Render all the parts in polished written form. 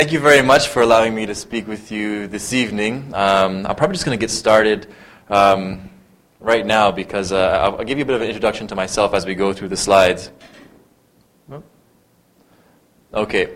Thank you very much for allowing me to speak with you this evening. I'm probably just going to get started right now because I'll give you a bit of an introduction to myself as we go through the slides. Okay.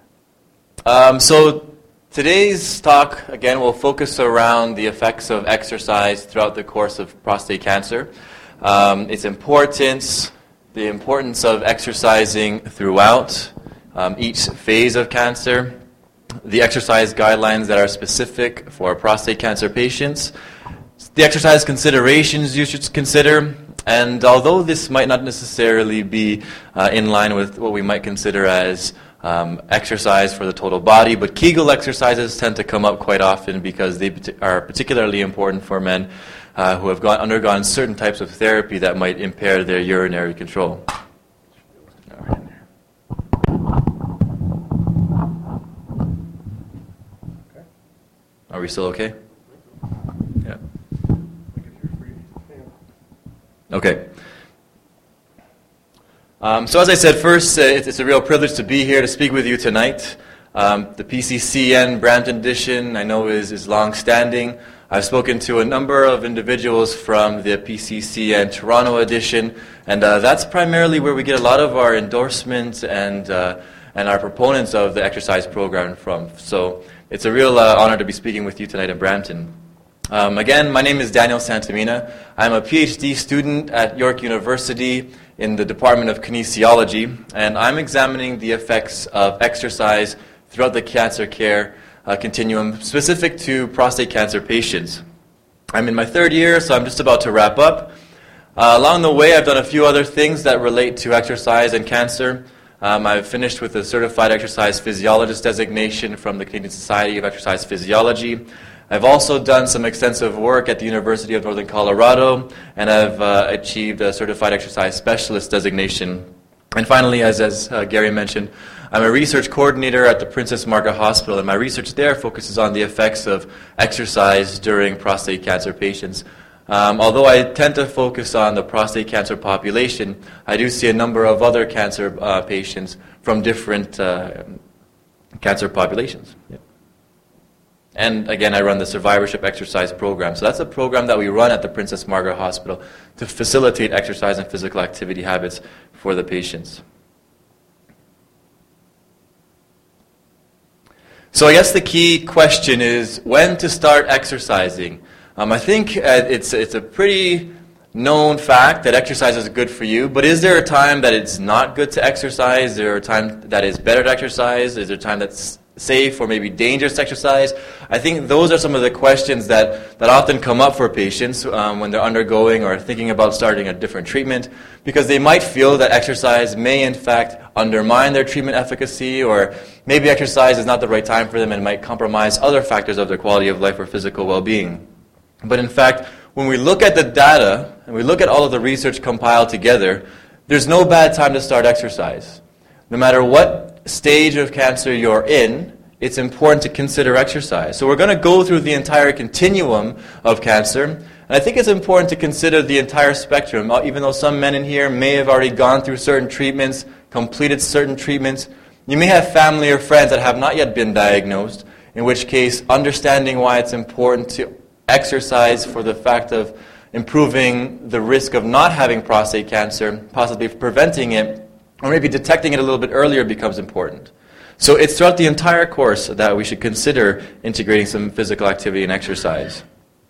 So today's talk, again, will focus around the effects of exercise throughout the course of prostate cancer. Its importance, the importance of exercising throughout each phase of cancer, the exercise guidelines that are specific for prostate cancer patients, the exercise considerations you should consider, and although this might not necessarily be in line with what we might consider as exercise for the total body, but Kegel exercises tend to come up quite often because they are particularly important for men who have undergone certain types of therapy that might impair their urinary control. Are we still okay? Yeah. Okay. So as I said first, it's a real privilege to be here to speak with you tonight. The PCCN Brampton edition I know is long-standing. I've spoken to a number of individuals from the PCCN Toronto edition, and that's primarily where we get a lot of our endorsements and our proponents of the exercise program from. So it's a real honor to be speaking with you tonight in Brampton. Again, my name is Daniel Santamina. I'm a PhD student at York University in the Department of Kinesiology, and I'm examining the effects of exercise throughout the cancer care continuum specific to prostate cancer patients. I'm in my third year, so I'm just about to wrap up. Along the way, I've done a few other things that relate to exercise and cancer. I've finished with a Certified Exercise Physiologist designation from the Canadian Society of Exercise Physiology. I've also done some extensive work at the University of Northern Colorado, and I've achieved a Certified Exercise Specialist designation. And finally, as Gary mentioned, I'm a research coordinator at the Princess Margaret Hospital, and my research there focuses on the effects of exercise during prostate cancer patients. Although I tend to focus on the prostate cancer population, I do see a number of other cancer patients from different cancer populations. Yep. And again, I run the Survivorship Exercise Program. So that's a program that we run at the Princess Margaret Hospital to facilitate exercise and physical activity habits for the patients. So I guess the key question is when to start exercising. I think it's a pretty known fact that exercise is good for you, but is there a time that it's not good to exercise? Is there a time that is better to exercise? Is there a time that's safe or maybe dangerous to exercise? I think those are some of the questions that often come up for patients when they're undergoing or thinking about starting a different treatment, because they might feel that exercise may in fact undermine their treatment efficacy, or maybe exercise is not the right time for them and might compromise other factors of their quality of life or physical well-being. But in fact, when we look at the data and we look at all of the research compiled together, there's no bad time to start exercise. No matter what stage of cancer you're in, it's important to consider exercise. So we're going to go through the entire continuum of cancer, and I think it's important to consider the entire spectrum. Even though some men in here may have already gone through certain treatments, completed certain treatments, you may have family or friends that have not yet been diagnosed, in which case understanding why it's important to exercise for the fact of improving the risk of not having prostate cancer, possibly preventing it, or maybe detecting it a little bit earlier becomes important. So it's throughout the entire course that we should consider integrating some physical activity and exercise.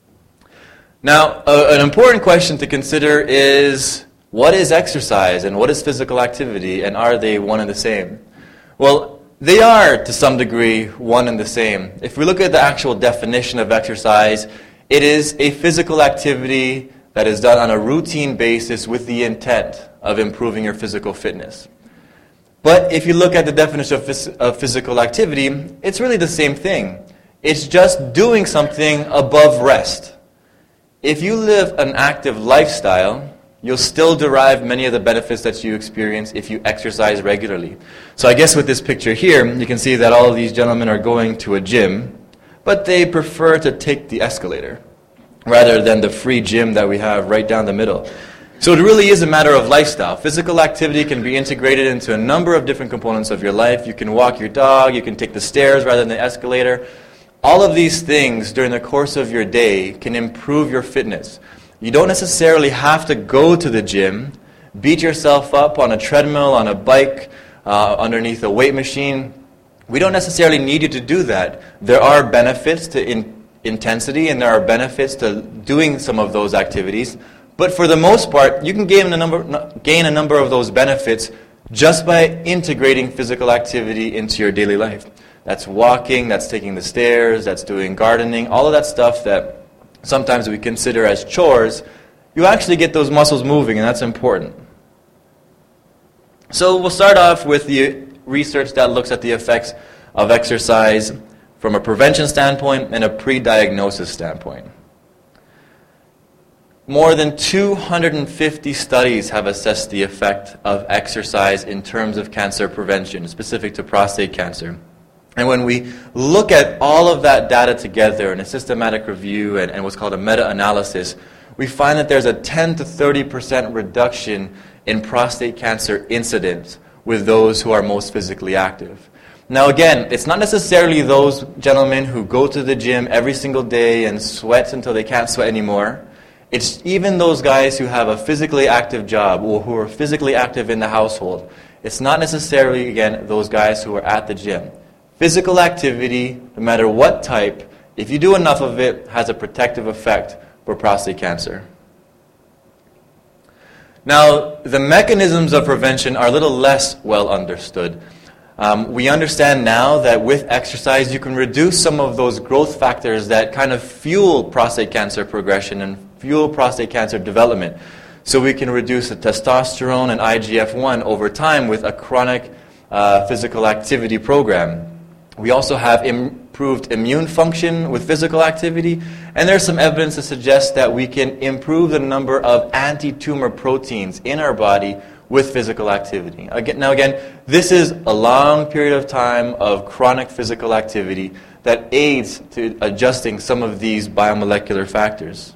Now, an important question to consider is, what is exercise and what is physical activity, and are they one and the same? Well, they are, to some degree, one and the same. If we look at the actual definition of exercise, it is a physical activity that is done on a routine basis with the intent of improving your physical fitness. But if you look at the definition of physical activity, it's really the same thing. It's just doing something above rest. If you live an active lifestyle, you'll still derive many of the benefits that you experience if you exercise regularly. So I guess with this picture here, you can see that all of these gentlemen are going to a gym, but they prefer to take the escalator rather than the free gym that we have right down the middle. So it really is a matter of lifestyle. Physical activity can be integrated into a number of different components of your life. You can walk your dog, you can take the stairs rather than the escalator. All of these things during the course of your day can improve your fitness. You don't necessarily have to go to the gym, beat yourself up on a treadmill, on a bike, underneath a weight machine. We don't necessarily need you to do that. There are benefits to intensity, and there are benefits to doing some of those activities. But for the most part, you can gain a number of those benefits just by integrating physical activity into your daily life. That's walking, that's taking the stairs, that's doing gardening, all of that stuff that sometimes we consider as chores. You actually get those muscles moving, and that's important. So we'll start off with the research that looks at the effects of exercise from a prevention standpoint and a pre-diagnosis standpoint. More than 250 studies have assessed the effect of exercise in terms of cancer prevention, specific to prostate cancer. And when we look at all of that data together in a systematic review and what's called a meta-analysis, we find that there's a 10 to 30% reduction in prostate cancer incidence with those who are most physically active. Now again, it's not necessarily those gentlemen who go to the gym every single day and sweat until they can't sweat anymore. It's even those guys who have a physically active job or who are physically active in the household. It's not necessarily, again, those guys who are at the gym. Physical activity, no matter what type, if you do enough of it, has a protective effect for prostate cancer. Now, the mechanisms of prevention are a little less well understood. We understand now that with exercise, you can reduce some of those growth factors that kind of fuel prostate cancer progression and fuel prostate cancer development. So we can reduce the testosterone and IGF-1 over time with a chronic physical activity program. We also have improved immune function with physical activity, and there's some evidence to suggest that we can improve the number of anti-tumor proteins in our body with physical activity. Again, this is a long period of time of chronic physical activity that aids to adjusting some of these biomolecular factors.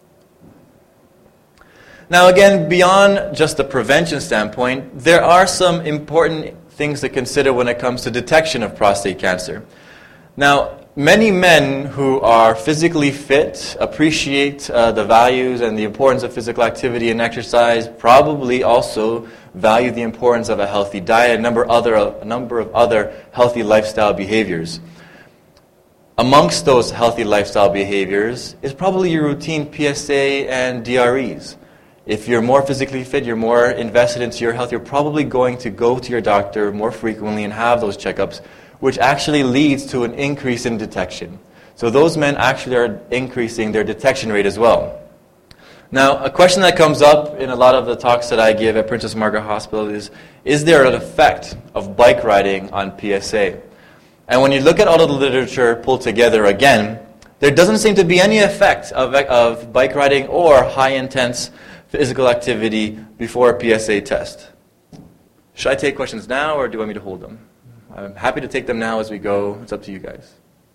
Now again, beyond just the prevention standpoint, there are some important things to consider when it comes to detection of prostate cancer. Now, many men who are physically fit appreciate the values and the importance of physical activity and exercise, probably also value the importance of a healthy diet, a number of other healthy lifestyle behaviors. Amongst those healthy lifestyle behaviors is probably your routine PSA and DREs. If you're more physically fit, you're more invested into your health, you're probably going to go to your doctor more frequently and have those checkups, which actually leads to an increase in detection. So those men actually are increasing their detection rate as well. Now, a question that comes up in a lot of the talks that I give at Princess Margaret Hospital is there an effect of bike riding on PSA? And when you look at all of the literature pulled together again, there doesn't seem to be any effect of bike riding or high-intense physical activity before a PSA test. Should I take questions now, or do you want me to hold them? I'm happy to take them now as we go. It's up to you guys.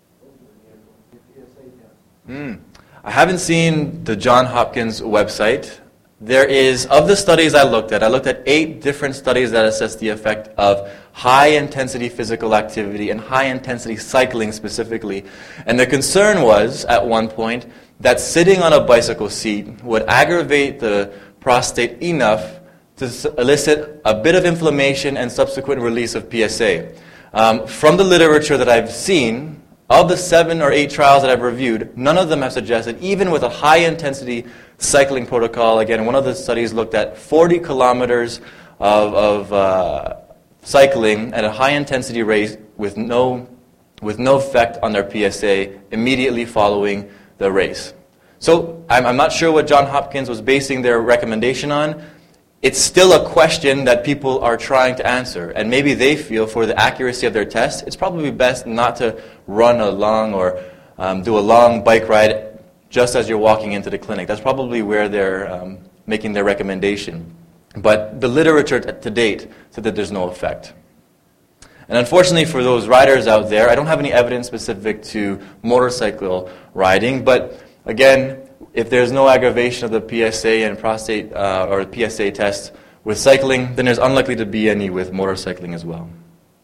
I haven't seen the Johns Hopkins website. There is, of the studies I looked at 8 different studies that assess the effect of high-intensity physical activity and high-intensity cycling specifically. And the concern was, at one point, that sitting on a bicycle seat would aggravate the prostate enough to elicit a bit of inflammation and subsequent release of PSA. From the literature that I've seen, of the 7 or 8 trials that I've reviewed, none of them have suggested, even with a high-intensity cycling protocol, again, one of the studies looked at 40 kilometers of cycling at a high-intensity rate with no effect on their PSA immediately following the race. So I'm not sure what Johns Hopkins was basing their recommendation on. It's still a question that people are trying to answer, and maybe they feel for the accuracy of their test, it's probably best not to run along or do a long bike ride just as you're walking into the clinic. That's probably where they're making their recommendation. But the literature to date said that there's no effect. And unfortunately for those riders out there, I don't have any evidence specific to motorcycle riding, but again, If there's no aggravation of the PSA and prostate or the PSA test with cycling, then there's unlikely to be any with motorcycling as well.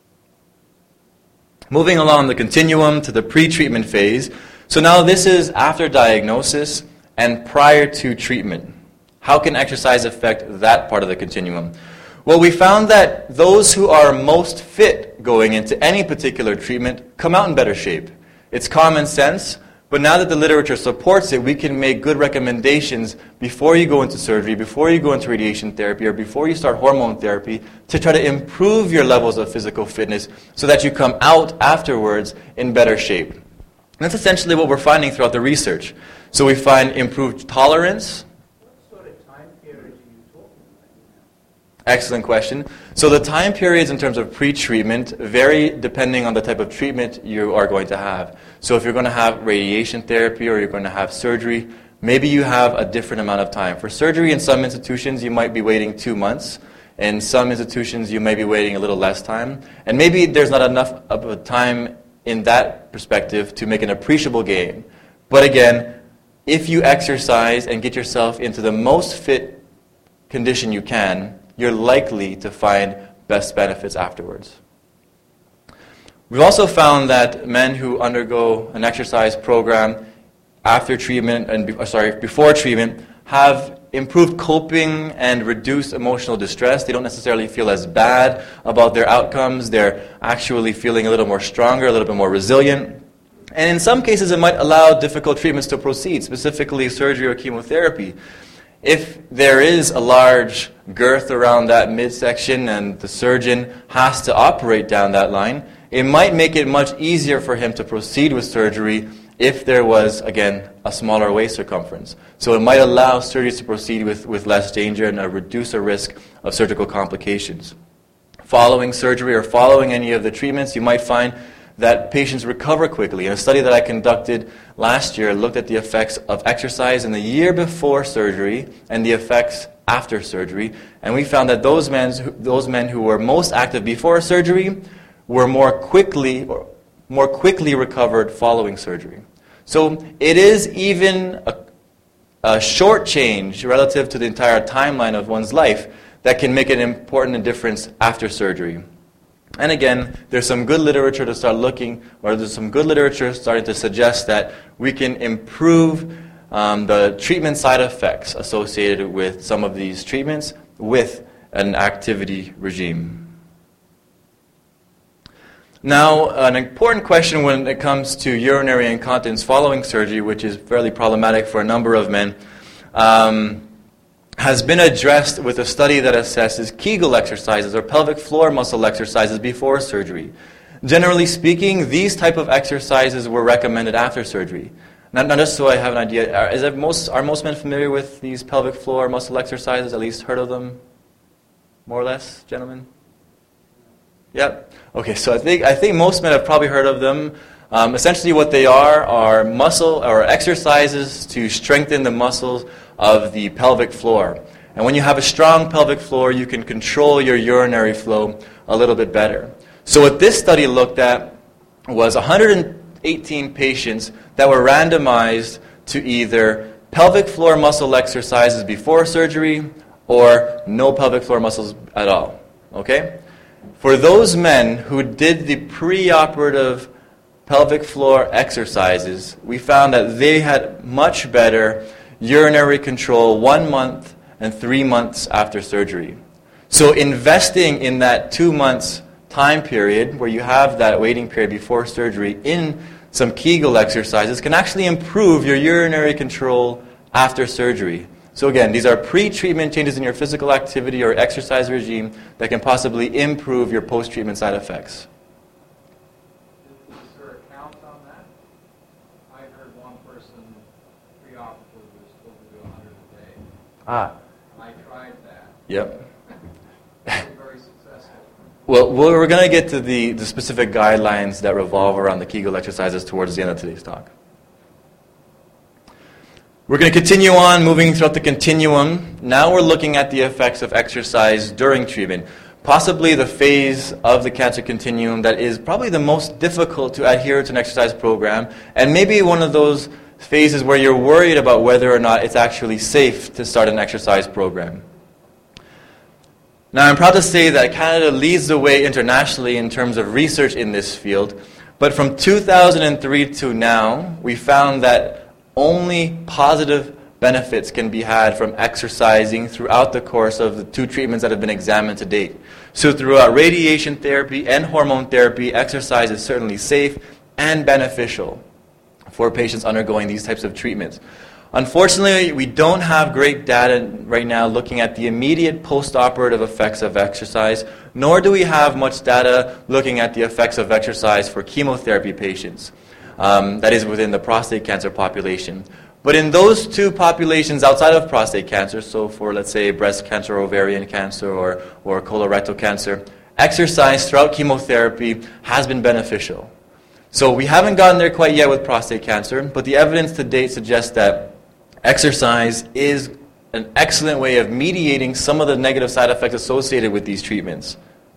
Moving along the continuum to the pre-treatment phase. So now this is after diagnosis and prior to treatment. How can exercise affect that part of the continuum? Well, we found that those who are most fit going into any particular treatment come out in better shape. It's common sense, but now that the literature supports it, we can make good recommendations before you go into surgery, before you go into radiation therapy, or before you start hormone therapy to try to improve your levels of physical fitness so that you come out afterwards in better shape. And that's essentially what we're finding throughout the research. So we find improved tolerance. What sort of time period are you talking about? Excellent question. So the time periods in terms of pre-treatment vary depending on the type of treatment you are going to have. So if you're going to have radiation therapy or you're going to have surgery, maybe you have a different amount of time. For surgery, in some institutions, you might be waiting 2 months. In some institutions, you may be waiting a little less time. And maybe there's not enough of a time in that perspective to make an appreciable gain. But again, if you exercise and get yourself into the most fit condition you can, you're likely to find best benefits afterwards. We've also found that men who undergo an exercise program after treatment and before treatment have improved coping and reduced emotional distress. They don't necessarily feel as bad about their outcomes. They're actually feeling a little more stronger, a little bit more resilient. And in some cases, it might allow difficult treatments to proceed, specifically surgery or chemotherapy. If there is a large girth around that midsection and the surgeon has to operate down that line, it might make it much easier for him to proceed with surgery if there was, again, a smaller waist circumference. So it might allow surgeries to proceed with less danger and reduce the risk of surgical complications. Following surgery or following any of the treatments, you might find that patients recover quickly. And a study that I conducted last year looked at the effects of exercise in the year before surgery and the effects after surgery. And we found that those men who were most active before surgery were more quickly recovered following surgery. So it is even a short change relative to the entire timeline of one's life that can make an important difference after surgery. And again, there's some good literature to start looking, or there's some good literature starting to suggest that we can improve the treatment side effects associated with some of these treatments with an activity regime. Now, an important question when it comes to urinary incontinence following surgery, which is fairly problematic for a number of men, has been addressed with a study that assesses Kegel exercises or pelvic floor muscle exercises before surgery. Generally speaking, these type of exercises were recommended after surgery. Now just so I have an idea, are most men familiar with these pelvic floor muscle exercises, at least heard of them? More or less, gentlemen? Yep. Okay, so I think most men have probably heard of them. Essentially what they are muscle or exercises to strengthen the muscles of the pelvic floor. And when you have a strong pelvic floor, you can control your urinary flow a little bit better. So what this study looked at was 118 patients that were randomized to either pelvic floor muscle exercises before surgery or no pelvic floor muscles at all. Okay? For those men who did the preoperative pelvic floor exercises, we found that they had much better urinary control 1 month and 3 months after surgery. So investing in that 2 months time period where you have that waiting period before surgery in some Kegel exercises can actually improve your urinary control after surgery. So again, these are pre-treatment changes in your physical activity or exercise regime that can possibly improve your post-treatment side effects. Is there a count on that? I heard one person pre-operatively was told to do 100 a day. Ah. I tried that. Yep. Very successful. Well, we're going to get to the specific guidelines that revolve around the Kegel exercises towards the end of today's talk. We're going to continue on moving throughout the continuum. Now we're looking at the effects of exercise during treatment. Possibly the phase of the cancer continuum that is probably the most difficult to adhere to an exercise program, and maybe one of those phases where you're worried about whether or not it's actually safe to start an exercise program. Now, I'm proud to say that Canada leads the way internationally in terms of research in this field, but from 2003 to now, we found that only positive benefits can be had from exercising throughout the course of the 2 treatments that have been examined to date. So throughout radiation therapy and hormone therapy, exercise is certainly safe and beneficial for patients undergoing these types of treatments. Unfortunately, we don't have great data right now looking at the immediate post-operative effects of exercise, nor do we have much data looking at the effects of exercise for chemotherapy patients, that is within the prostate cancer population. But in those 2 populations outside of prostate cancer, so for, let's say, breast cancer, ovarian cancer, or colorectal cancer, exercise throughout chemotherapy has been beneficial. So we haven't gotten there quite yet with prostate cancer, but the evidence to date suggests that exercise is an excellent way of mediating some of the negative side effects associated with these treatments.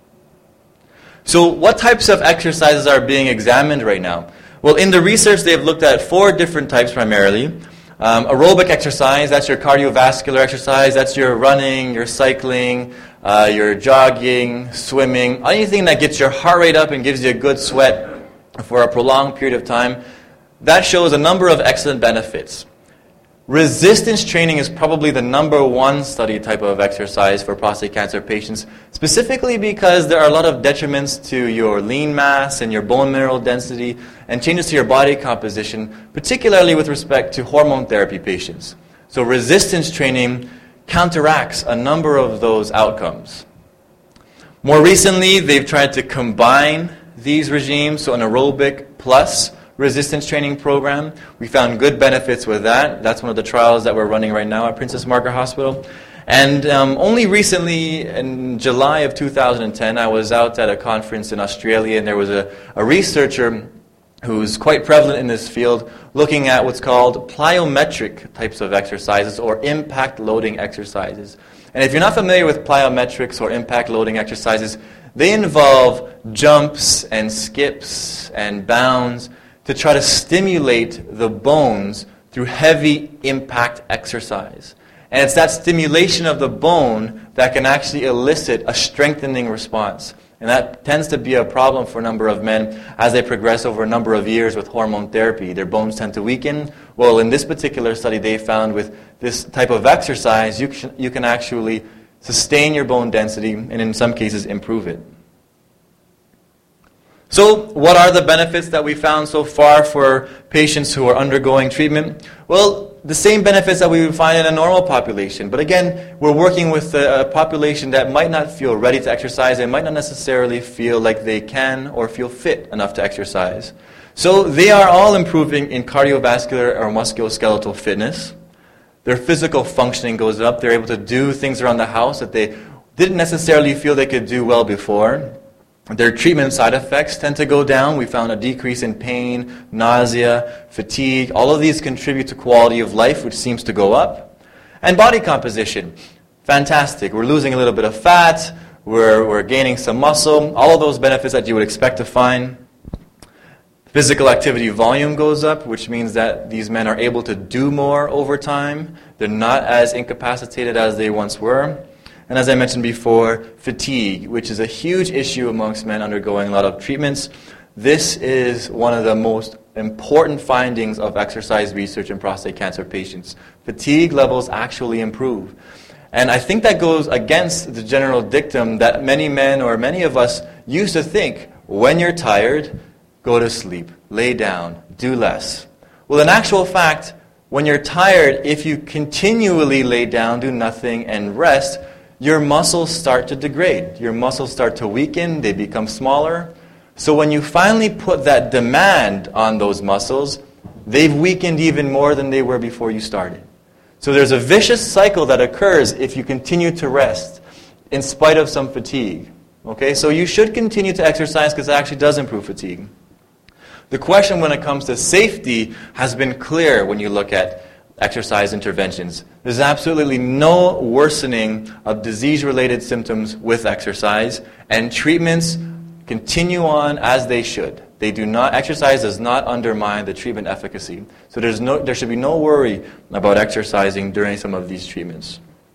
So what types of exercises are being examined right now? Well, in the research, they've looked at 4 different types primarily. Aerobic exercise, that's your cardiovascular exercise, that's your running, your cycling, your jogging, swimming, anything that gets your heart rate up and gives you a good sweat for a prolonged period of time. That shows a number of excellent benefits. Resistance training is probably the number 1 study type of exercise for prostate cancer patients, specifically because there are a lot of detriments to your lean mass and your bone mineral density and changes to your body composition, particularly with respect to hormone therapy patients. So resistance training counteracts a number of those outcomes. More recently, they've tried to combine these regimes, so an aerobic plus resistance training program. We found good benefits with that. That's one of the trials that we're running right now at Princess Margaret Hospital. And only recently, in July of 2010, I was out at a conference in Australia, and there was a researcher who's quite prevalent in this field looking at what's called plyometric types of exercises or impact loading exercises. And if you're not familiar with plyometrics or impact loading exercises, they involve jumps and skips and bounds to try to stimulate the bones through heavy impact exercise. And it's that stimulation of the bone that can actually elicit a strengthening response. And that tends to be a problem for a number of men as they progress over a number of years with hormone therapy. Their bones tend to weaken. Well, in this particular study, they found with this type of exercise, you can actually sustain your bone density and in some cases improve it. So what are the benefits that we found so far for patients who are undergoing treatment? Well, the same benefits that we would find in a normal population. But again, we're working with a population that might not feel ready to exercise and might not necessarily feel like they can or feel fit enough to exercise. So they are all improving in cardiovascular or musculoskeletal fitness. Their physical functioning goes up. They're able to do things around the house that they didn't necessarily feel they could do well before. Their treatment side effects tend to go down. We found a decrease in pain, nausea, fatigue. All of these contribute to quality of life, which seems to go up. And body composition, fantastic. We're losing a little bit of fat. We're gaining some muscle. All of those benefits that you would expect to find. Physical activity volume goes up, which means that these men are able to do more over time. They're not as incapacitated as they once were. And as I mentioned before, fatigue, which is a huge issue amongst men undergoing a lot of treatments. This is one of the most important findings of exercise research in prostate cancer patients. Fatigue levels actually improve. And I think that goes against the general dictum that many men or many of us used to think, when you're tired, go to sleep, lay down, do less. Well, in actual fact, when you're tired, if you continually lay down, do nothing, and rest, your muscles start to degrade. Your muscles start to weaken. They become smaller. So when you finally put that demand on those muscles, they've weakened even more than they were before you started. So there's a vicious cycle that occurs if you continue to rest in spite of some fatigue. Okay, so you should continue to exercise because it actually does improve fatigue. The question when it comes to safety has been clear when you look at exercise interventions. There's absolutely no worsening of disease-related symptoms with exercise, and treatments continue on as they should. Exercise does not undermine the treatment efficacy. So there should be no worry about exercising during some of these treatments.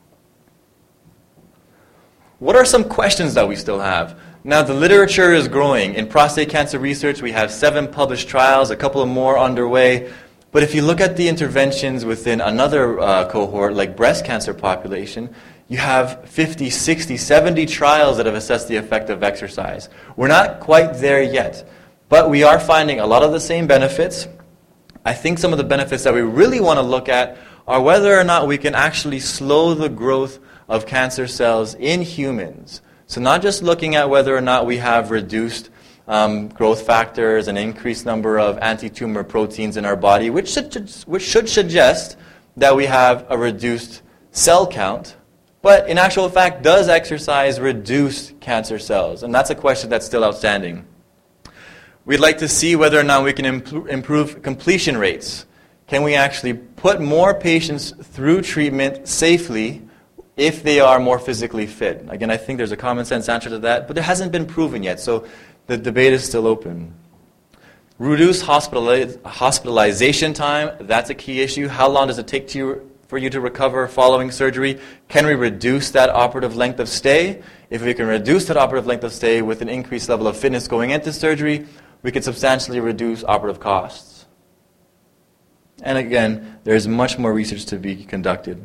What are some questions that we still have? Now, the literature is growing. In prostate cancer research, we have 7 published trials, a couple of more underway. But if you look at the interventions within another cohort, like breast cancer population, you have 50, 60, 70 trials that have assessed the effect of exercise. We're not quite there yet. But we are finding a lot of the same benefits. I think some of the benefits that we really want to look at are whether or not we can actually slow the growth of cancer cells in humans. So not just looking at whether or not we have reduced growth factors and increased number of anti-tumor proteins in our body, which should suggest that we have a reduced cell count. But in actual fact, does exercise reduce cancer cells? And that's a question that's still outstanding. We'd like to see whether or not we can improve completion rates. Can we actually put more patients through treatment safely if they are more physically fit? Again, I think there's a common sense answer to that, but it hasn't been proven yet, so the debate is still open. Reduce hospitalization time, that's a key issue. How long does it take for you to recover following surgery? Can we reduce that operative length of stay? If we can reduce that operative length of stay with an increased level of fitness going into surgery, we can substantially reduce operative costs. And again, there's much more research to be conducted.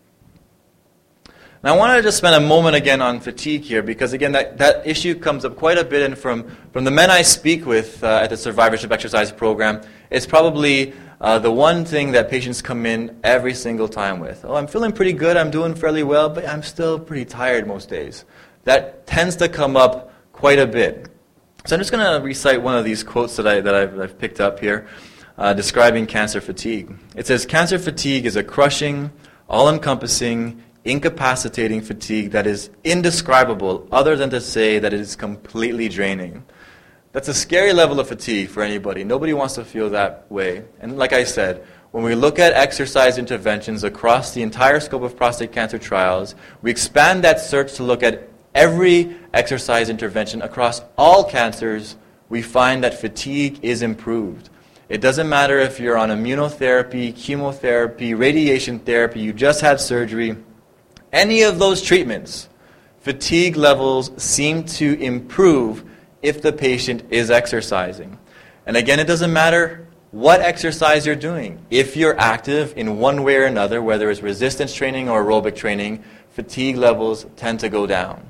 Now I want to just spend a moment again on fatigue here, because again, that issue comes up quite a bit, and from the men I speak with at the Survivorship Exercise Program, it's probably the one thing that patients come in every single time with. Oh, I'm feeling pretty good, I'm doing fairly well, but I'm still pretty tired most days. That tends to come up quite a bit. So I'm just going to recite one of these quotes that I've picked up here, describing cancer fatigue. It says, "Cancer fatigue is a crushing, all-encompassing, incapacitating fatigue that is indescribable, other than to say that it is completely draining." That's a scary level of fatigue for anybody. Nobody wants to feel that way. And like I said, when we look at exercise interventions across the entire scope of prostate cancer trials, we expand that search to look at every exercise intervention across all cancers. We find that fatigue is improved. It doesn't matter if you're on immunotherapy, chemotherapy, radiation therapy, you just had surgery. Any of those treatments, fatigue levels seem to improve if the patient is exercising. And again, it doesn't matter what exercise you're doing. If you're active in one way or another, whether it's resistance training or aerobic training, fatigue levels tend to go down.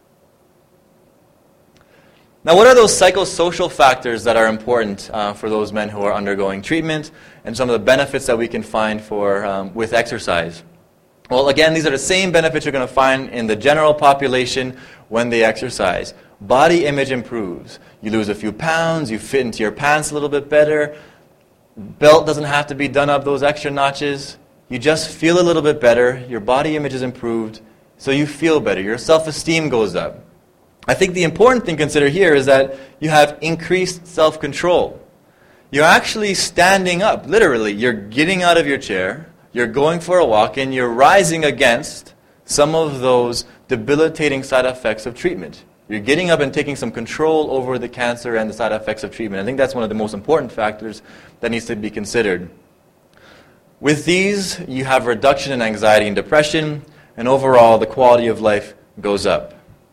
Now, what are those psychosocial factors that are important for those men who are undergoing treatment, and some of the benefits that we can find with exercise? Well, again, these are the same benefits you're going to find in the general population when they exercise. Body image improves. You lose a few pounds, you fit into your pants a little bit better. Belt doesn't have to be done up those extra notches. You just feel a little bit better. Your body image is improved, so you feel better. Your self-esteem goes up. I think the important thing to consider here is that you have increased self-control. You're actually standing up, literally. You're getting out of your chair, you're going for a walk, and you're rising against some of those debilitating side effects of treatment. You're getting up and taking some control over the cancer and the side effects of treatment. I think that's one of the most important factors that needs to be considered. With these, you have reduction in anxiety and depression, and overall, the quality of life goes up.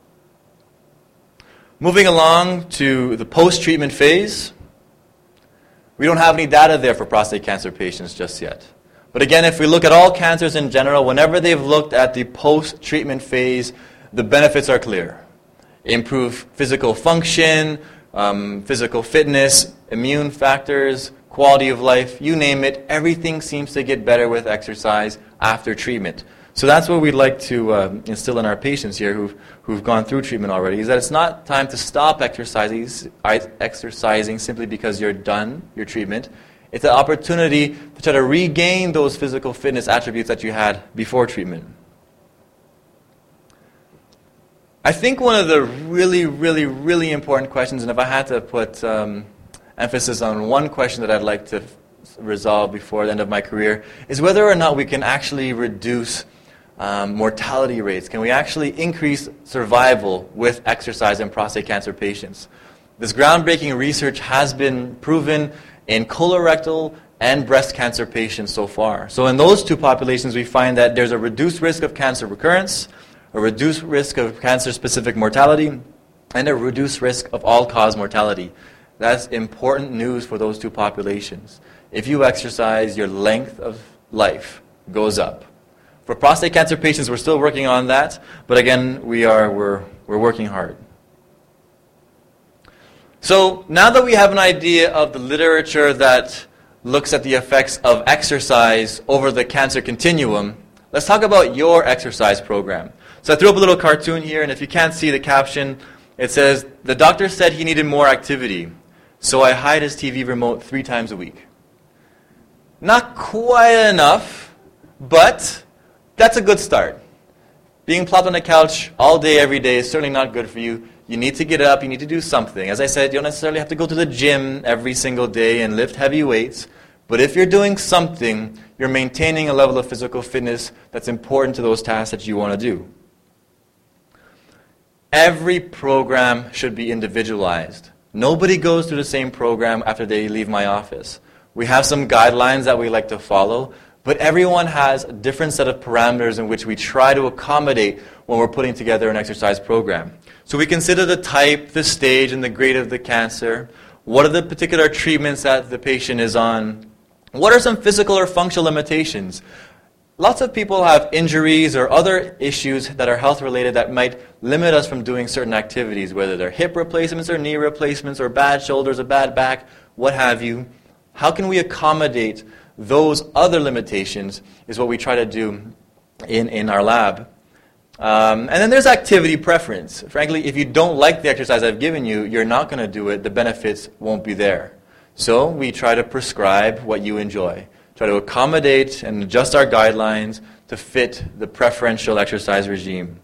Moving along to the post-treatment phase, we don't have any data there for prostate cancer patients just yet. But again, if we look at all cancers in general, whenever they've looked at the post-treatment phase, the benefits are clear. Improve physical function, physical fitness, immune factors, quality of life, you name it, everything seems to get better with exercise after treatment. So that's what we'd like to instill in our patients here who've gone through treatment already, is that it's not time to stop exercising simply because you're done your treatment. It's an opportunity to try to regain those physical fitness attributes that you had before treatment. I think one of the really, really, really important questions, and if I had to put emphasis on one question that I'd like to resolve before the end of my career, is whether or not we can actually reduce mortality rates. Can we actually increase survival with exercise in prostate cancer patients? This groundbreaking research has been proven in colorectal and breast cancer patients so far. So in those two populations, we find that there's a reduced risk of cancer recurrence, a reduced risk of cancer-specific mortality, and a reduced risk of all-cause mortality. That's important news for those two populations. If you exercise, your length of life goes up. For prostate cancer patients, we're still working on that, but again, we're working hard. So now that we have an idea of the literature that looks at the effects of exercise over the cancer continuum, let's talk about your exercise program. So I threw up a little cartoon here, and if you can't see the caption, it says, the doctor said he needed more activity, so I hide his TV remote 3 times a week. Not quite enough, but that's a good start. Being plopped on the couch all day, every day is certainly not good for you. You need to get up, you need to do something. As I said, you don't necessarily have to go to the gym every single day and lift heavy weights, but if you're doing something, you're maintaining a level of physical fitness that's important to those tasks that you want to do. Every program should be individualized. Nobody goes through the same program after they leave my office. We have some guidelines that we like to follow, but everyone has a different set of parameters in which we try to accommodate when we're putting together an exercise program. So we consider the type, the stage, and the grade of the cancer. What are the particular treatments that the patient is on? What are some physical or functional limitations? Lots of people have injuries or other issues that are health-related that might limit us from doing certain activities, whether they're hip replacements or knee replacements or bad shoulders or bad back, what have you. How can we accommodate those other limitations is what we try to do in our lab. And then there's activity preference. Frankly, if you don't like the exercise I've given you, you're not going to do it. The benefits won't be there. So we try to prescribe what you enjoy. Try to accommodate and adjust our guidelines to fit the preferential exercise regime.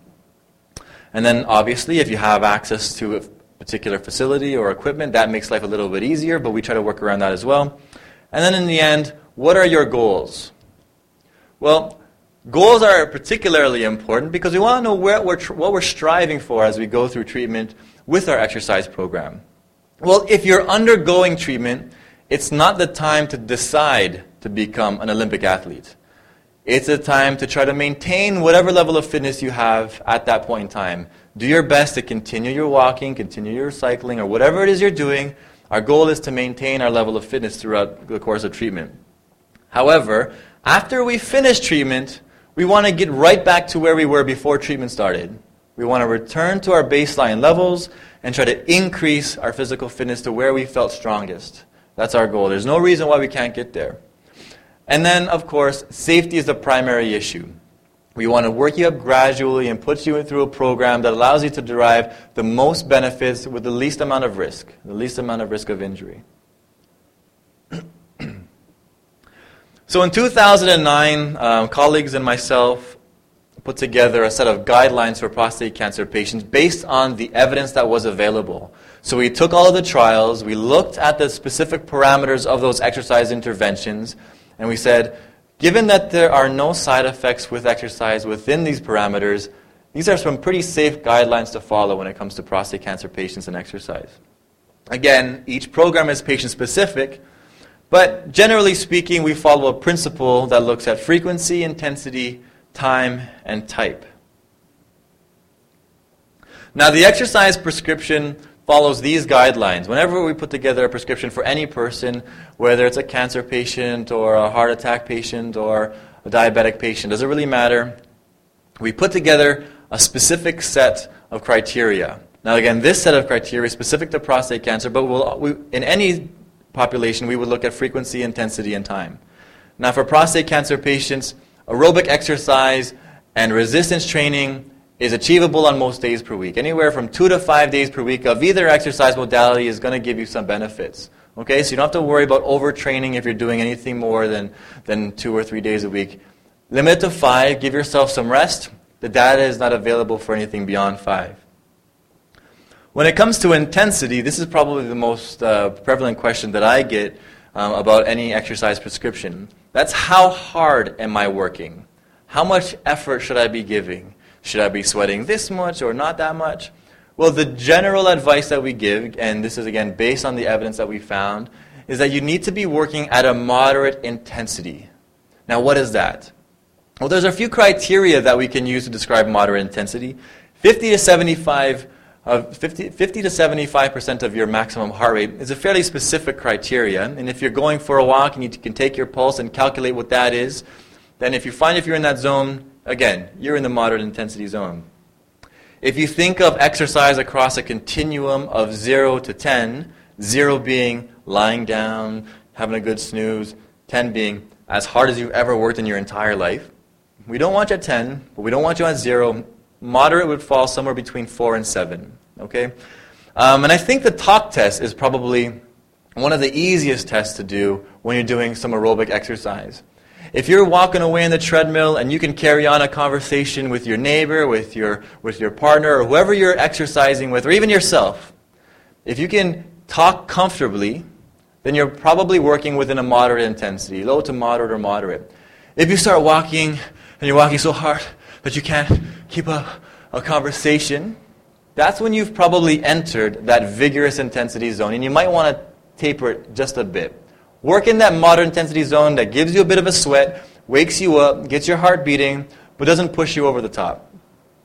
And then obviously, if you have access to a particular facility or equipment, that makes life a little bit easier, but we try to work around that as well. And then in the end, what are your goals? Well, goals are particularly important because we want to know what we're striving for as we go through treatment with our exercise program. Well, if you're undergoing treatment, it's not the time to decide to become an Olympic athlete. It's a time to try to maintain whatever level of fitness you have at that point in time. Do your best to continue your walking, continue your cycling, or whatever it is you're doing. Our goal is to maintain our level of fitness throughout the course of treatment. However, after we finish treatment, we want to get right back to where we were before treatment started. We want to return to our baseline levels and try to increase our physical fitness to where we felt strongest. That's our goal. There's no reason why we can't get there. And then, of course, safety is the primary issue. We want to work you up gradually and put you through a program that allows you to derive the most benefits with the least amount of risk of injury. So in 2009, colleagues and myself put together a set of guidelines for prostate cancer patients based on the evidence that was available. So we took all of the trials, we looked at the specific parameters of those exercise interventions, and we said, given that there are no side effects with exercise within these parameters, these are some pretty safe guidelines to follow when it comes to prostate cancer patients and exercise. Again, each program is patient-specific, but generally speaking, we follow a principle that looks at frequency, intensity, time, and type. Now, the exercise prescription follows these guidelines. Whenever we put together a prescription for any person, whether it's a cancer patient or a heart attack patient or a diabetic patient, doesn't really matter. We put together a specific set of criteria. Now again, this set of criteria is specific to prostate cancer, but in any population we would look at frequency, intensity, and time. Now for prostate cancer patients, aerobic exercise and resistance training is achievable on most days per week. Anywhere from 2 to 5 days per week of either exercise modality is going to give you some benefits. Okay, so you don't have to worry about overtraining if you're doing anything more than 2 or 3 days a week. Limit to 5, give yourself some rest. The data is not available for anything beyond 5. When it comes to intensity, this is probably the most prevalent question that I get about any exercise prescription. That's how hard am I working? How much effort should I be giving? Should I be sweating this much or not that much? Well, the general advice that we give, and this is again based on the evidence that we found, is that you need to be working at a moderate intensity. Now, what is that? Well, there's a few criteria that we can use to describe moderate intensity. 50 to 75% of your maximum heart rate is a fairly specific criteria. And if you're going for a walk and you can take your pulse and calculate what that is, then if you're in that zone, again, you're in the moderate intensity zone. If you think of exercise across a continuum of 0 to 10, 0 being lying down, having a good snooze, 10 being as hard as you've ever worked in your entire life, we don't want you at 10, but we don't want you at 0. Moderate would fall somewhere between 4 and 7. Okay? And I think the talk test is probably one of the easiest tests to do when you're doing some aerobic exercise. If you're walking away on the treadmill and you can carry on a conversation with your neighbor, with your partner, or whoever you're exercising with, or even yourself, if you can talk comfortably, then you're probably working within a moderate intensity, low to moderate or moderate. If you start walking and you're walking so hard that you can't keep up a conversation, that's when you've probably entered that vigorous intensity zone, and you might want to taper it just a bit. Work in that moderate intensity zone that gives you a bit of a sweat, wakes you up, gets your heart beating, but doesn't push you over the top.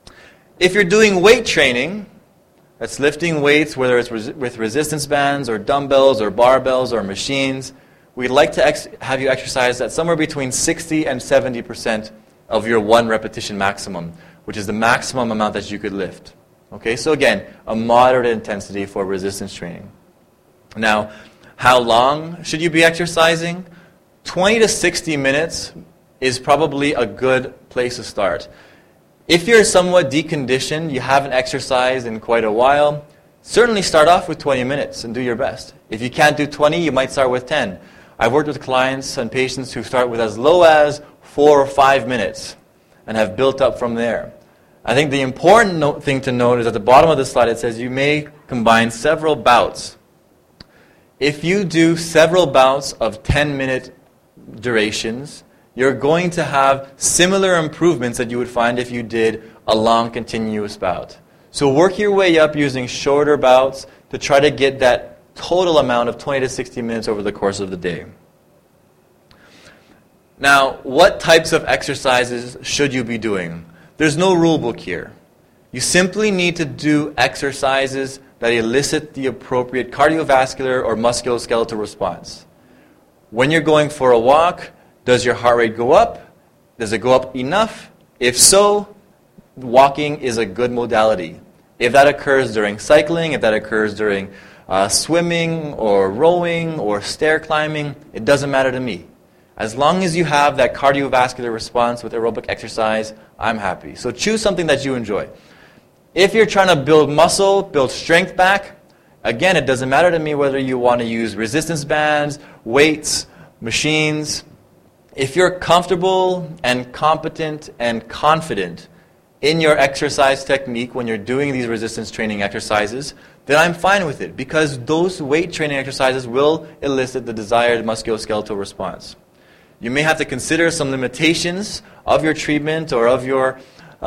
If you're doing weight training, that's lifting weights, whether it's with resistance bands or dumbbells or barbells or machines, we'd like to have you exercise at somewhere between 60 and 70% of your 1 repetition maximum, which is the maximum amount that you could lift. Okay, so again, a moderate intensity for resistance training. Now, how long should you be exercising? 20 to 60 minutes is probably a good place to start. If you're somewhat deconditioned, you haven't exercised in quite a while, certainly start off with 20 minutes and do your best. If you can't do 20, you might start with 10. I've worked with clients and patients who start with as low as 4 or 5 minutes and have built up from there. I think the important thing to note is at the bottom of the slide it says you may combine several bouts. If you do several bouts of 10-minute durations, you're going to have similar improvements that you would find if you did a long continuous bout. So work your way up using shorter bouts to try to get that total amount of 20 to 60 minutes over the course of the day. Now, what types of exercises should you be doing? There's no rule book here. You simply need to do exercises that elicit the appropriate cardiovascular or musculoskeletal response. When you're going for a walk, does your heart rate go up? Does it go up enough? If so, walking is a good modality. If that occurs during cycling, if that occurs during swimming or rowing or stair climbing, it doesn't matter to me. As long as you have that cardiovascular response with aerobic exercise, I'm happy. So choose something that you enjoy. If you're trying to build muscle, build strength back, again, it doesn't matter to me whether you want to use resistance bands, weights, machines. If you're comfortable and competent and confident in your exercise technique when you're doing these resistance training exercises, then I'm fine with it because those weight training exercises will elicit the desired musculoskeletal response. You may have to consider some limitations of your treatment or of your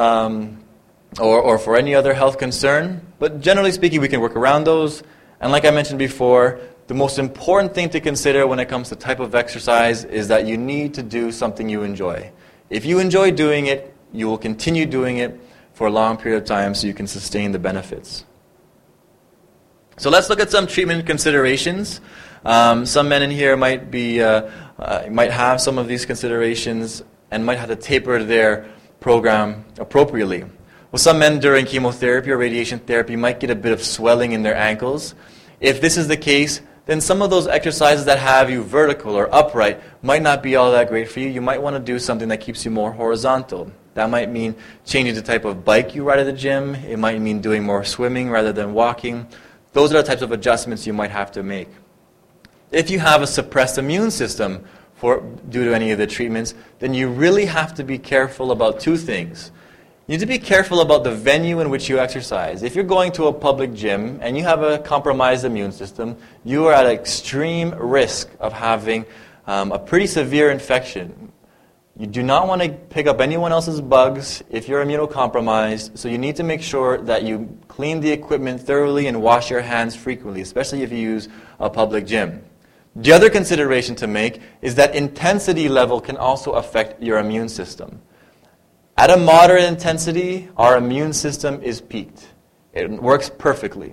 or for any other health concern, but generally speaking, we can work around those. And like I mentioned before, the most important thing to consider when it comes to type of exercise is that you need to do something you enjoy. If you enjoy doing it, you will continue doing it for a long period of time so you can sustain the benefits. So let's look at some treatment considerations. Some men in here might have some of these considerations and might have to taper their program appropriately. Well, some men during chemotherapy or radiation therapy might get a bit of swelling in their ankles. If this is the case, then some of those exercises that have you vertical or upright might not be all that great for you. You might want to do something that keeps you more horizontal. That might mean changing the type of bike you ride at the gym. It might mean doing more swimming rather than walking. Those are the types of adjustments you might have to make. If you have a suppressed immune system due to any of the treatments, then you really have to be careful about two things. You need to be careful about the venue in which you exercise. If you're going to a public gym and you have a compromised immune system, you are at extreme risk of having a pretty severe infection. You do not want to pick up anyone else's bugs if you're immunocompromised, so you need to make sure that you clean the equipment thoroughly and wash your hands frequently, especially if you use a public gym. The other consideration to make is that intensity level can also affect your immune system. At a moderate intensity, our immune system is peaked. It works perfectly.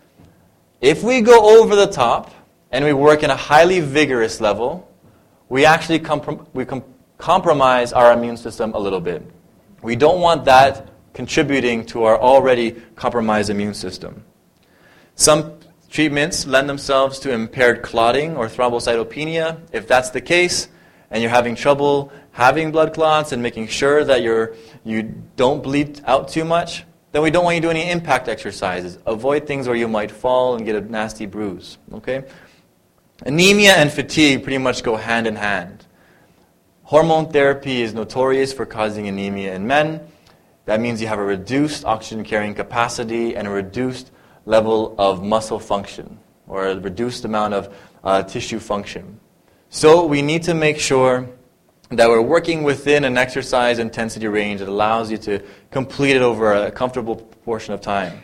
If we go over the top and we work in a highly vigorous level, we actually compromise our immune system a little bit. We don't want that contributing to our already compromised immune system. Some treatments lend themselves to impaired clotting or thrombocytopenia. If that's the case, and you're having trouble having blood clots and making sure that you don't bleed out too much, then we don't want you to do any impact exercises. Avoid things where you might fall and get a nasty bruise. Okay? Anemia and fatigue pretty much go hand in hand. Hormone therapy is notorious for causing anemia in men. That means you have a reduced oxygen carrying capacity and a reduced level of muscle function, or a reduced amount of tissue function. So we need to make sure that we're working within an exercise intensity range that allows you to complete it over a comfortable portion of time.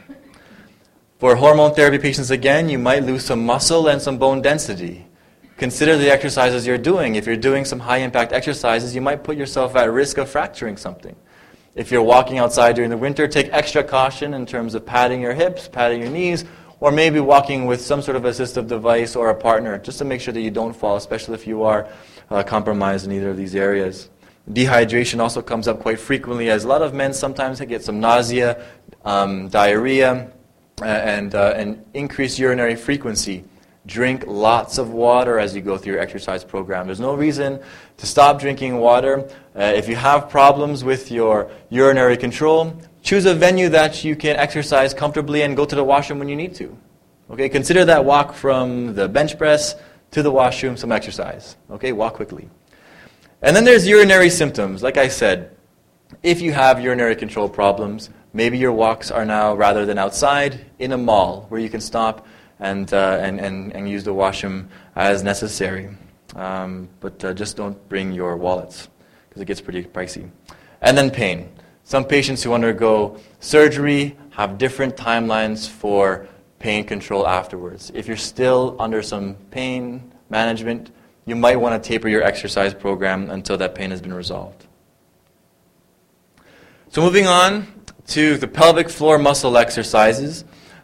For hormone therapy patients, again, you might lose some muscle and some bone density. Consider the exercises you're doing. If you're doing some high-impact exercises, you might put yourself at risk of fracturing something. If you're walking outside during the winter, take extra caution in terms of padding your hips, padding your knees, or maybe walking with some sort of assistive device or a partner, just to make sure that you don't fall, especially if you are compromised in either of these areas. Dehydration also comes up quite frequently, as a lot of men sometimes get some nausea, diarrhea, and increased urinary frequency. Drink lots of water as you go through your exercise program. There's no reason to stop drinking water. If you have problems with your urinary control, choose a venue that you can exercise comfortably and go to the washroom when you need to. Okay, consider that walk from the bench press to the washroom some exercise. Okay, walk quickly. And then there's urinary symptoms. Like I said, if you have urinary control problems, maybe your walks are now, rather than outside, in a mall where you can stop and use the washroom as necessary. But just don't bring your wallets, because it gets pretty pricey. And then pain. Some patients who undergo surgery have different timelines for pain control afterwards. If you're still under some pain management, you might want to taper your exercise program until that pain has been resolved. So moving on to the pelvic floor muscle exercises.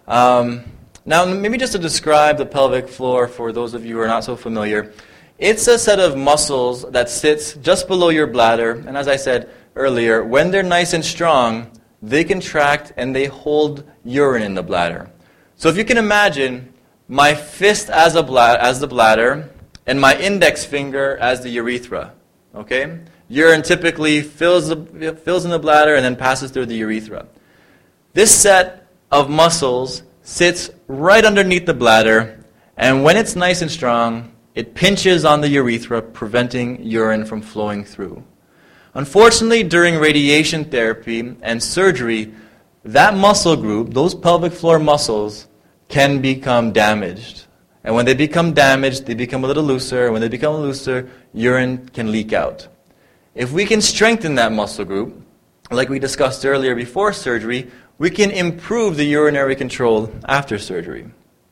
Now, maybe just to describe the pelvic floor for those of you who are not so familiar, it's a set of muscles that sits just below your bladder, and as I said earlier, when they're nice and strong, they contract and they hold urine in the bladder. So if you can imagine my fist as the bladder and my index finger as the urethra, okay? Urine typically fills in the bladder and then passes through the urethra. This set of muscles sits right underneath the bladder, and when it's nice and strong, it pinches on the urethra, preventing urine from flowing through. Unfortunately, during radiation therapy and surgery, that muscle group, those pelvic floor muscles, can become damaged. And when they become damaged, they become a little looser. When they become looser, urine can leak out. If we can strengthen that muscle group, like we discussed earlier before surgery, we can improve the urinary control after surgery.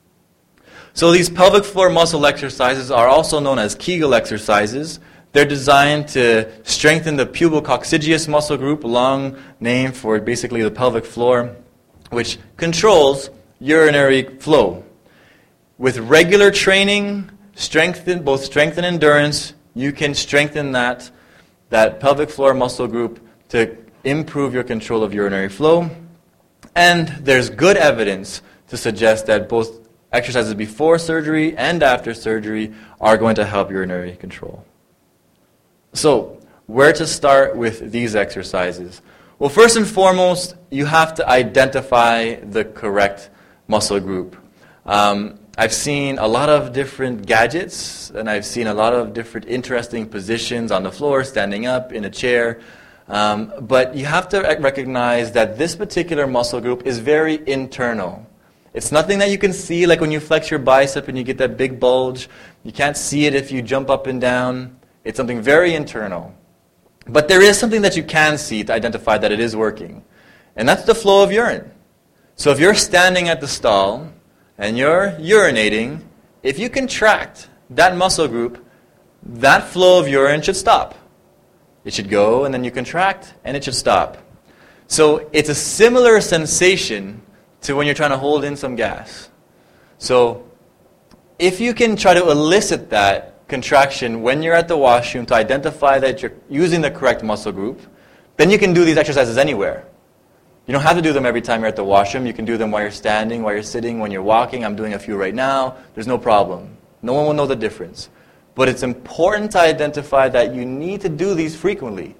So these pelvic floor muscle exercises are also known as Kegel exercises. They're designed to strengthen the pubococcygeus muscle group, a long name for basically the pelvic floor, which controls urinary flow. With regular training, both strength and endurance, you can strengthen that pelvic floor muscle group to improve your control of urinary flow. And there's good evidence to suggest that both exercises before surgery and after surgery are going to help urinary control. So, where to start with these exercises? Well, first and foremost, you have to identify the correct muscle group. I've seen a lot of different gadgets, and I've seen a lot of different interesting positions on the floor, standing up, in a chair. But you have to recognize that this particular muscle group is very internal. It's nothing that you can see, like when you flex your bicep and you get that big bulge. You can't see it if you jump up and down. It's something very internal. But there is something that you can see to identify that it is working. And that's the flow of urine. So if you're standing at the stall and you're urinating, if you contract that muscle group, that flow of urine should stop. It should go, and then you contract, and it should stop. So it's a similar sensation to when you're trying to hold in some gas. So if you can try to elicit that contraction when you're at the washroom to identify that you're using the correct muscle group, then you can do these exercises anywhere. You don't have to do them every time you're at the washroom. You can do them while you're standing, while you're sitting, when you're walking. I'm doing a few right now. There's no problem. No one will know the difference. But it's important to identify that you need to do these frequently.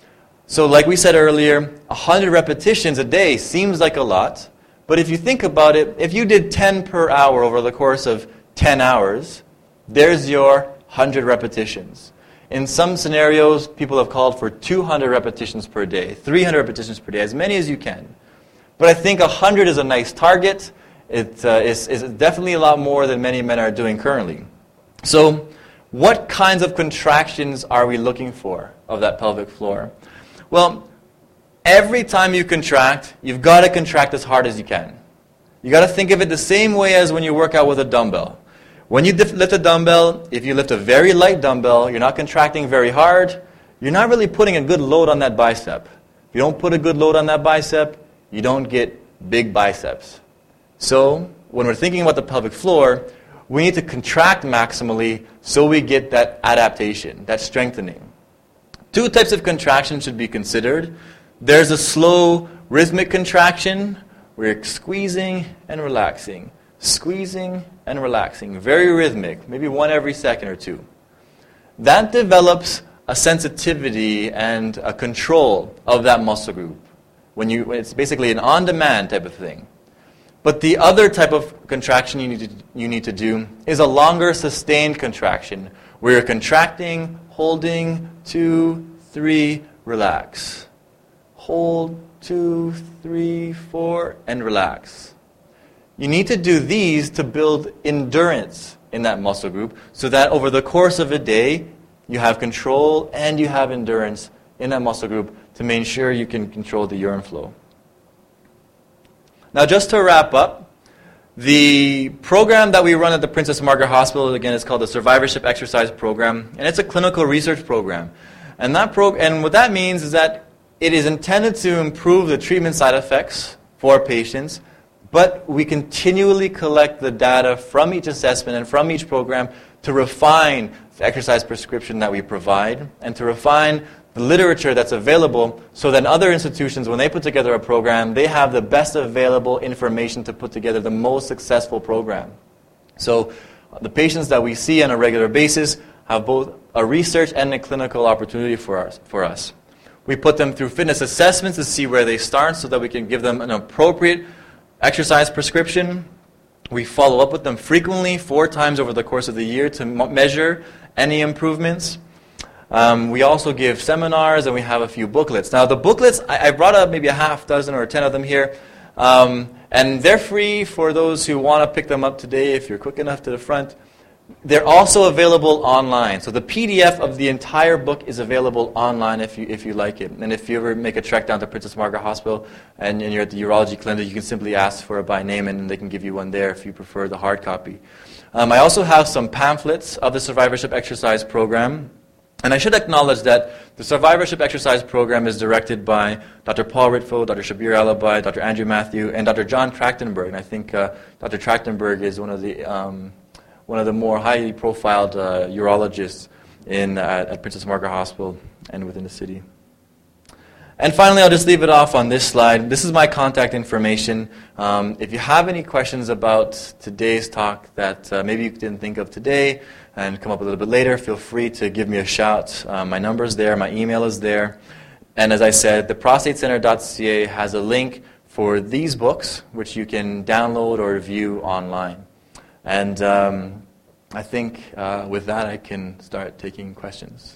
So like we said earlier, 100 repetitions a day seems like a lot. But if you think about it, if you did 10 per hour over the course of 10 hours, there's your 100 repetitions. In some scenarios, people have called for 200 repetitions per day, 300 repetitions per day, as many as you can. But I think 100 is a nice target. It is definitely a lot more than many men are doing currently. So what kinds of contractions are we looking for of that pelvic floor? Well, every time you contract, you've got to contract as hard as you can. You've got to think of it the same way as when you work out with a dumbbell. When you lift a dumbbell, if you lift a very light dumbbell, you're not contracting very hard, you're not really putting a good load on that bicep. If you don't put a good load on that bicep, you don't get big biceps. So, when we're thinking about the pelvic floor, we need to contract maximally so we get that adaptation, that strengthening. Two types of contraction should be considered. There's a slow rhythmic contraction where you're squeezing and relaxing. Squeezing and relaxing. Very rhythmic, maybe one every second or two. That develops a sensitivity and a control of that muscle group. When it's basically an on-demand type of thing. But the other type of contraction you need to do is a longer sustained contraction, where you're contracting, holding, 2, 3, relax. Hold, 2, 3, 4, and relax. You need to do these to build endurance in that muscle group so that over the course of a day, you have control and you have endurance in that muscle group to make sure you can control the urine flow. Now, just to wrap up, the program that we run at the Princess Margaret Hospital, again, is called the Survivorship Exercise Program, and it's a clinical research program. And what that means is that it is intended to improve the treatment side effects for patients, but we continually collect the data from each assessment and from each program to refine the exercise prescription that we provide and to refine the literature that's available so that other institutions, when they put together a program, they have the best available information to put together the most successful program. So the patients that we see on a regular basis have both a research and a clinical opportunity for us. We put them through fitness assessments to see where they start so that we can give them an appropriate exercise prescription. We follow up with them frequently, 4 times over the course of the year, to measure any improvements. We also give seminars, and we have a few booklets. Now, the booklets, I brought up maybe a half dozen or 10 of them here, and they're free for those who want to pick them up today if you're quick enough to the front. They're also available online. So the PDF of the entire book is available online if you like it. And if you ever make a trek down to Princess Margaret Hospital and you're at the urology clinic, you can simply ask for it by name and they can give you one there if you prefer the hard copy. I also have some pamphlets of the Survivorship Exercise Program. And I should acknowledge that the Survivorship Exercise Program is directed by Dr. Paul Ritfo, Dr. Shabir Alabai, Dr. Andrew Matthew, and Dr. John Trachtenberg. And I think Dr. Trachtenberg is one of the more highly profiled urologists at Princess Margaret Hospital and within the city. And finally, I'll just leave it off on this slide. This is my contact information. If you have any questions about today's talk that maybe you didn't think of today and come up a little bit later, feel free to give me a shout. My number's there, my email is there. And as I said, the prostatecenter.ca has a link for these books, which you can download or view online. And I think with that, I can start taking questions.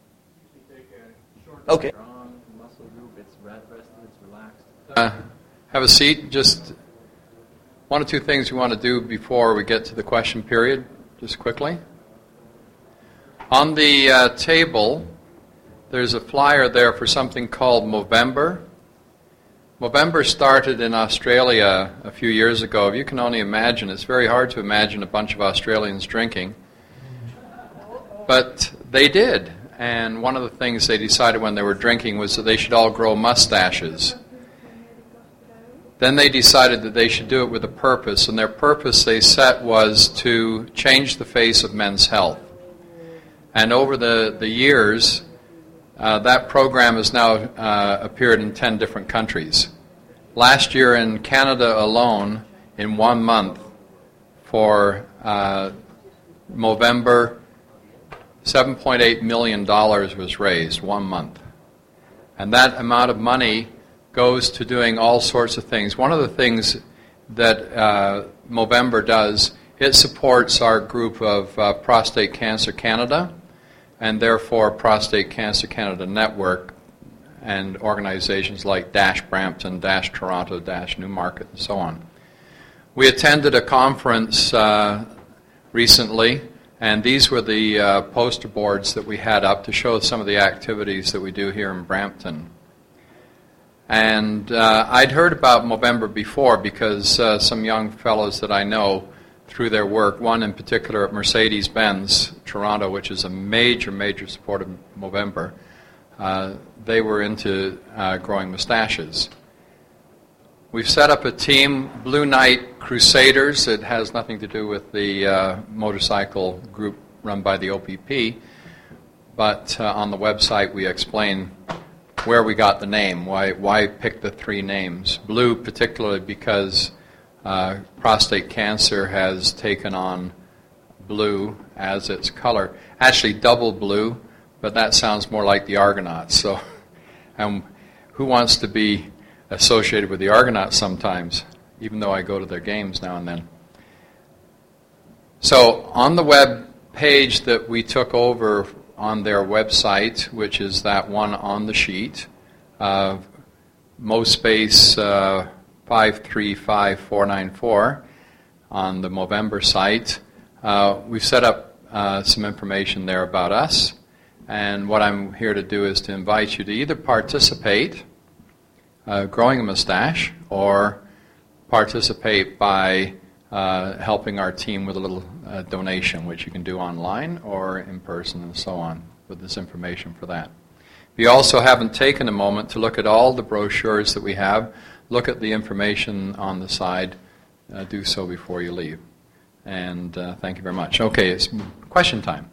Okay. Muscle group, it's rested, it's relaxed. Have a seat. Just 1 or 2 things you want to do before we get to the question period, just quickly. On the table, there's a flyer there for something called Movember. Movember started in Australia a few years ago. If you can only imagine, it's very hard to imagine a bunch of Australians drinking. But they did. And one of the things they decided when they were drinking was that they should all grow mustaches. Then they decided that they should do it with a purpose. And their purpose they set was to change the face of men's health. And over the years, that program has now appeared in 10 different countries. Last year in Canada alone, in 1 month, for Movember, $7.8 million was raised, 1 month. And that amount of money goes to doing all sorts of things. One of the things that Movember does, it supports our group of Prostate Cancer Canada, and therefore Prostate Cancer Canada Network and organizations like Dash Brampton, Dash Toronto, Dash Newmarket, and so on. We attended a conference recently, and these were the poster boards that we had up to show some of the activities that we do here in Brampton. And I'd heard about Movember before because some young fellows that I know through their work, one in particular at Mercedes-Benz Toronto, which is a major supporter of Movember, they were into growing mustaches. We've set up a team, Blue Knight Crusaders. It has nothing to do with the motorcycle group run by the OPP, but on the website we explain where we got the name, why pick the 3 names. Blue particularly because prostate cancer has taken on blue as its color. Actually double blue, but that sounds more like the Argonauts. So, who wants to be associated with the Argonauts sometimes, even though I go to their games now and then. So on the web page that we took over on their website, which is that one on the sheet, MoSpace 535494 on the Movember site, we've set up some information there about us. And what I'm here to do is to invite you to either participate growing a mustache or participate by helping our team with a little donation, which you can do online or in person and so on, with this information for that. If you also haven't taken a moment to look at all the brochures that we have, look at the information on the side, do so before you leave. And thank you very much. Okay, it's question time.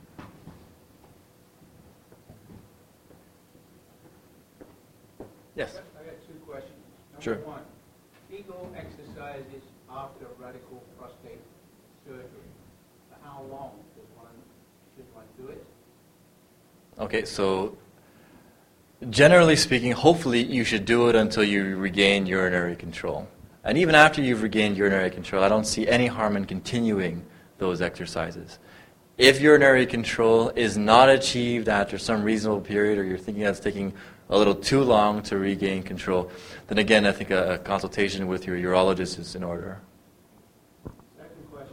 Yes. I got 2 questions. Sure. Number 1, Kegel exercises after radical prostate surgery. For how long should one do it? Okay, so generally speaking, hopefully you should do it until you regain urinary control. And even after you've regained urinary control, I don't see any harm in continuing those exercises. If urinary control is not achieved after some reasonable period, or you're thinking that's taking a little too long to regain control, then again, I think a consultation with your urologist is in order. Second question.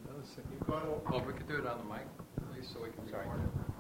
Oh, we could do it on the mic, please, so we can record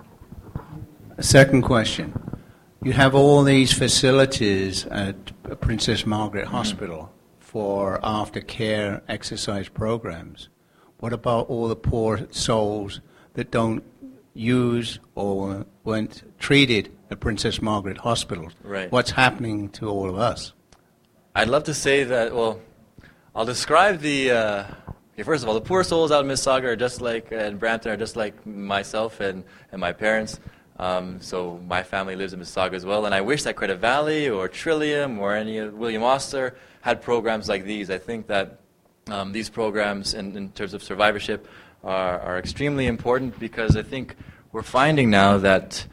it. Second question. You have all these facilities at Princess Margaret Hospital for aftercare exercise programs. What about all the poor souls that don't use or weren't treated at Princess Margaret Hospital? Right. What's happening to all of us? I'd love to say that, well, I'll describe the, first of all, the poor souls out in Mississauga are just like, in Brampton are just like myself and my parents. So my family lives in Mississauga as well, and I wish that Credit Valley or Trillium or any William Oster had programs like these. I think that these programs in terms of survivorship are extremely important, because I think we're finding now that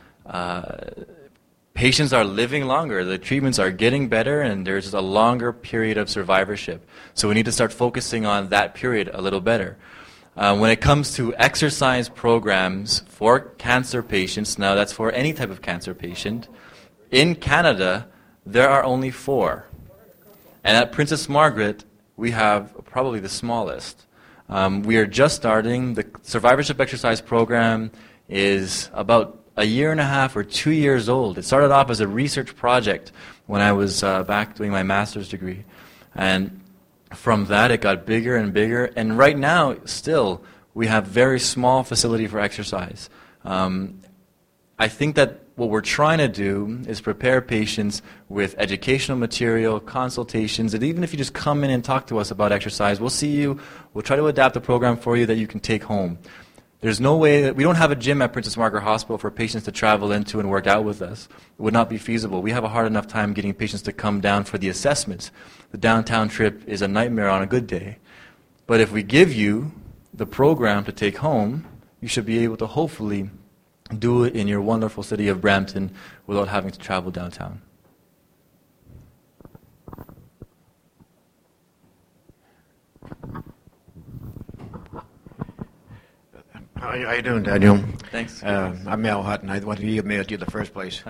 patients are living longer, the treatments are getting better, and there's a longer period of survivorship. So we need to start focusing on that period a little better. When it comes to exercise programs for cancer patients, now that's for any type of cancer patient, in Canada there are only 4. And at Princess Margaret we have probably the smallest. We are just starting. The survivorship exercise program is about a year and a half or 2 years old. It started off as a research project when I was back doing my master's degree. And from that, it got bigger and bigger. And right now, still, we have very small facility for exercise. I think that what we're trying to do is prepare patients with educational material, consultations, and even if you just come in and talk to us about exercise, we'll see you, we'll try to adapt the program for you that you can take home. There's no way that we don't have a gym at Princess Margaret Hospital for patients to travel into and work out with us. It would not be feasible. We have a hard enough time getting patients to come down for the assessments. The downtown trip is a nightmare on a good day. But if we give you the program to take home, you should be able to hopefully do it in your wonderful city of Brampton without having to travel downtown. How you doing, Daniel? Thanks. I'm Mel Hutton. I wanted to email you in the first place.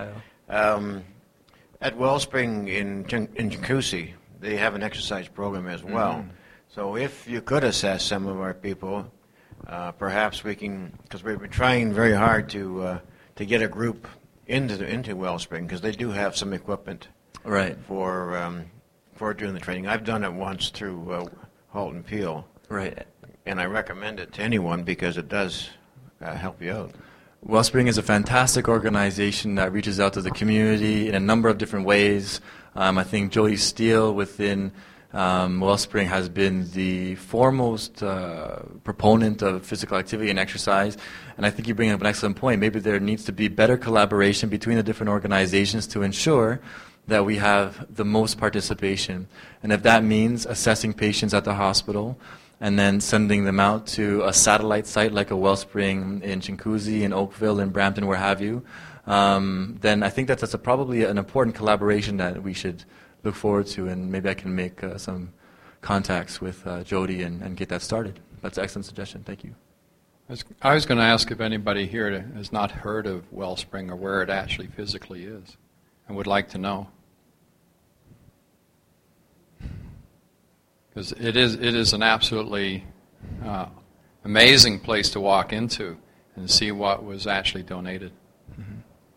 At Wellspring in Jacuzzi, they have an exercise program as well. Mm-hmm. So if you could assess some of our people, perhaps we can, because we've been trying very hard to get a group into Wellspring, because they do have some equipment right for doing the training. I've done it once through Halton Peel. Right. And I recommend it to anyone because it does help you out. Wellspring is a fantastic organization that reaches out to the community in a number of different ways. I think Jody Steele within Wellspring has been the foremost proponent of physical activity and exercise, and I think you bring up an excellent point. Maybe there needs to be better collaboration between the different organizations to ensure that we have the most participation. And if that means assessing patients at the hospital and then sending them out to a satellite site like a Wellspring in Chinguacousy, in Oakville, in Brampton, where have you, then I think that's probably an important collaboration that we should look forward to, and maybe I can make some contacts with Jody and get that started. That's an excellent suggestion. Thank you. I was going to ask if anybody here has not heard of Wellspring or where it actually physically is and would like to know. Because it is an absolutely amazing place to walk into and see what was actually donated. Mm-hmm.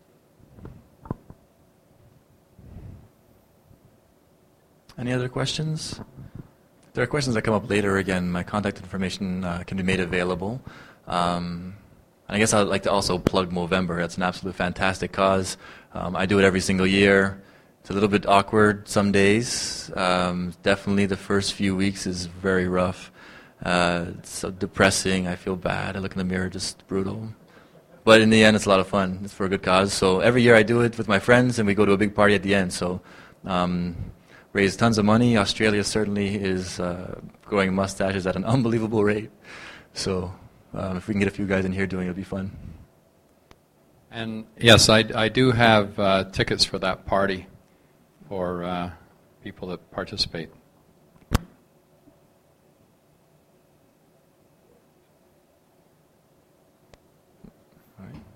Any other questions? If there are questions that come up later, again, my contact information can be made available. And I guess I'd like to also plug Movember. That's an absolute fantastic cause. I do it every single year. It's a little bit awkward some days. Definitely the first few weeks is very rough. It's so depressing. I feel bad. I look in the mirror, just brutal. But in the end, it's a lot of fun. It's for a good cause. So every year I do it with my friends, and we go to a big party at the end. So raise tons of money. Australia certainly is growing mustaches at an unbelievable rate. So if we can get a few guys in here doing it, it'll be fun. And yes, I do have tickets for that party for people that participate. All right.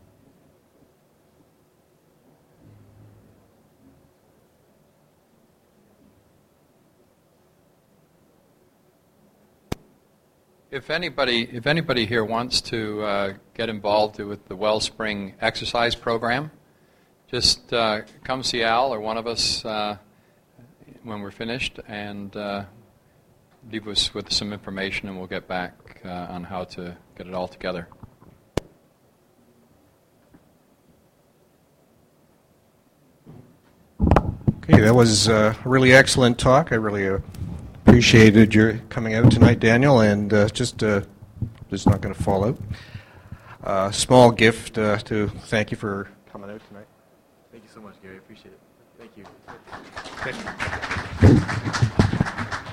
If anybody here wants to get involved with the Wellspring exercise program, just come see Al or one of us when we're finished and leave us with some information, and we'll get back on how to get it all together. Okay, that was a really excellent talk. I really appreciated your coming out tonight, Daniel, and just not going to fall out. Small gift to thank you for coming out tonight. Thank you so much, Gary. I appreciate it. Thank you. Okay.